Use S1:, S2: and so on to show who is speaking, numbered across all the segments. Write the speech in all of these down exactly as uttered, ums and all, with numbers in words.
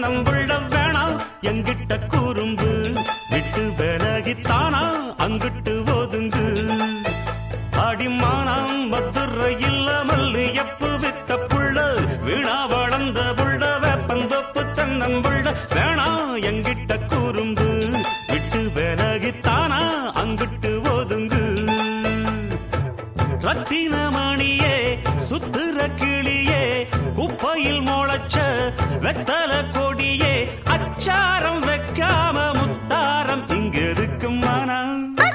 S1: தென்னம்புள்ள வேணாம் எங்கிட்ட கூறும்பு விட்டு விலகித்தானா அங்கிட்டு ஒதுங்கு அடிமானம் மதுரை இல்ல மல்லு எப்பு வித்த புள்ள வீணா வளர்ந்த புள்ள வேப்பந்தோப்பு தென்னம்புள்ள வேணாம் எங்கிட்ட கூறும்பு விட்டு விலகித்தானா அங்கிட்டு ஒதுங்கு ரத்தினமணியே சுத்துற கிளியே குப்பையில் முளைச்ச வெத்தல கொடியே அச்சாரம் வைக்காம முத்தாரம் இங்க இருக்கு மனம்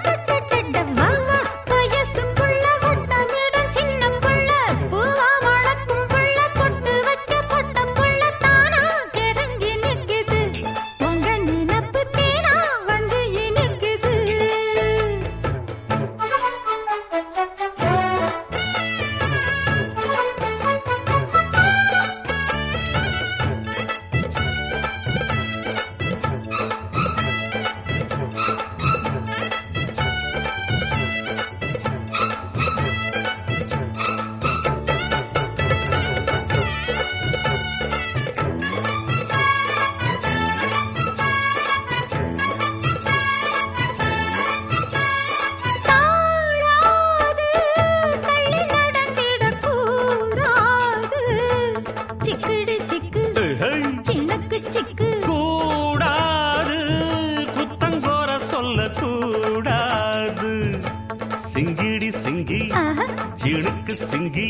S1: கூடாது குத்தங்கோர சொல்ல கூடாது சிங்கிடி சிங்கி ஜிணுக்கு சிங்கி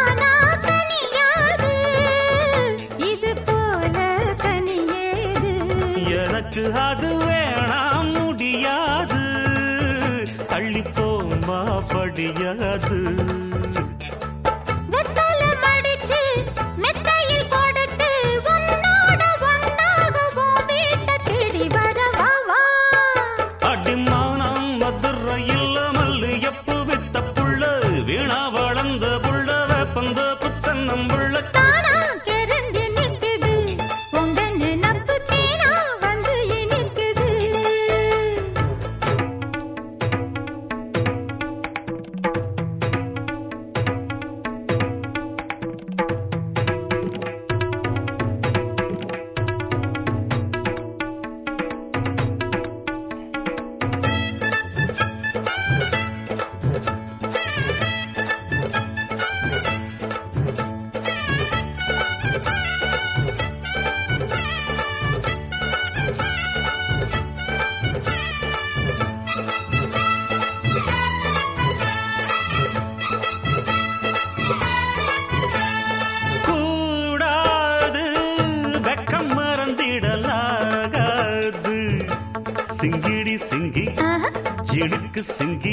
S2: இது போல கனியேது
S1: எனக்கு அது வேணாம் முடியாது தள்ளிப்போமா படியாது சிங்கிடி சிங்கி ஜிணுக்கு சிங்கி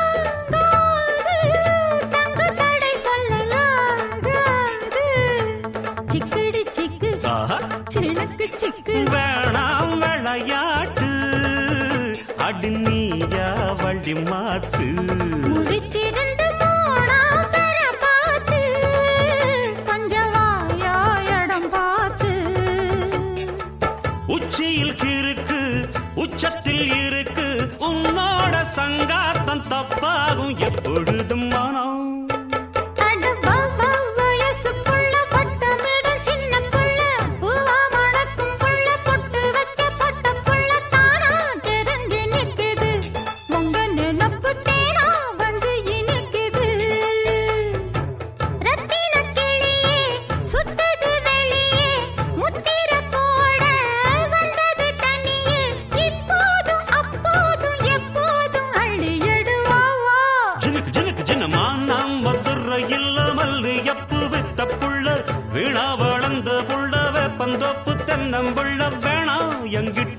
S2: சிக்கடி சிக்கு சிணுக்கு சிக்கு
S1: வேணாம் விளையாட்டு அடி நீயா வழி மாத்து
S2: முடிச்சிருந்து போனா பெற பார்த்து கொஞ்சம் வாயா இடம் பார்த்து
S1: உச்சியில் கிறுக்கு உச்சத்தில் இருக்கு உன்னோட சங்காத்தம் தப்பாகும் எப்பொழுதும் மனம் வீணா வளர்ந்த புள்ள வேப்பந்தோப்பு தென்னம்புள்ள வேணா எங்கிட்ட